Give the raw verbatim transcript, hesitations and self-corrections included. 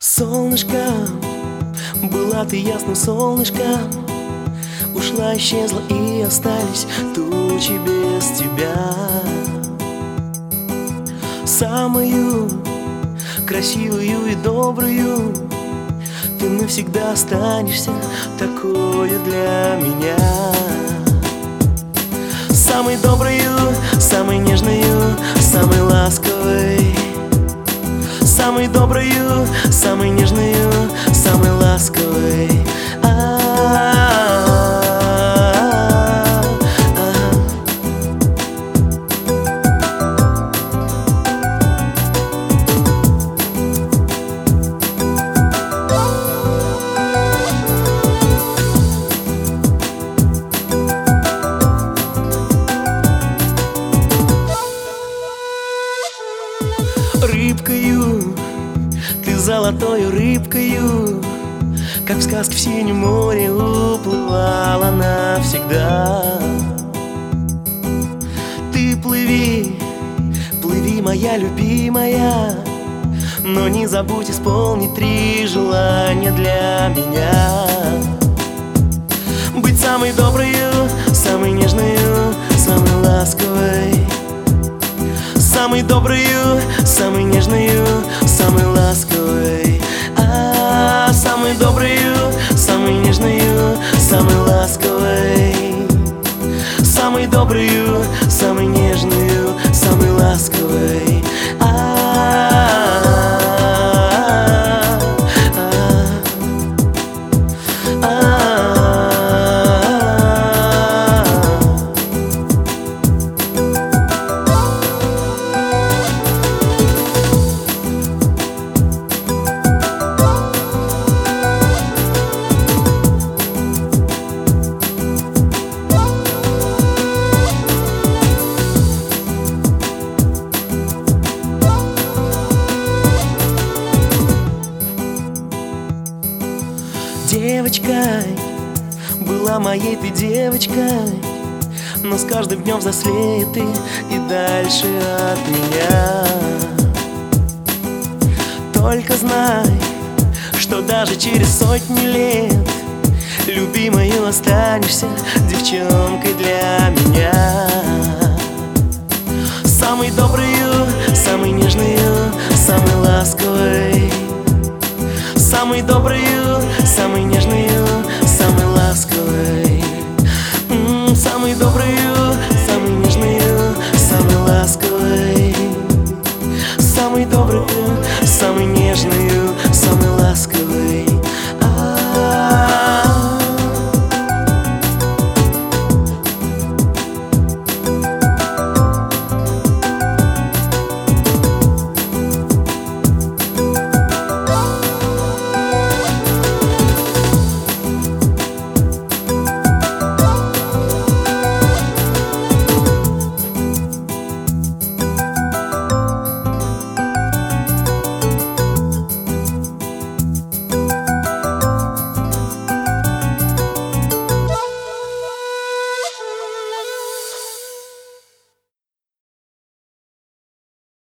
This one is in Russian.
Солнышко, была ты ясным солнышком, ушла, исчезла и остались тучи без тебя. Самую красивую и добрую ты навсегда останешься такою для меня. Самой доброю, самой нежною, самой ласковой. Самой доброю, самой нежною, самой ласковой. Рыбкою, ты золотою рыбкою, как в сказке в синем море уплывала навсегда. Ты плыви, плыви, моя любимая, но не забудь исполнить три желания для меня. Быть самой доброю, самой нежною, самой ласковой. Самой доброю, самой нежною, самой ласковой. А, самой доброю, самой нежною, самой ласковой. Самой доброю, самой нежною, самой ласковой. Девочкой, была моей ты девочкой, но с каждым днем взрослеет ты и дальше от меня. Только знай, что даже через сотни лет любимою останешься девчонкой для меня. Самой доброю, самой нежною, самой ласковой. Самой доброю,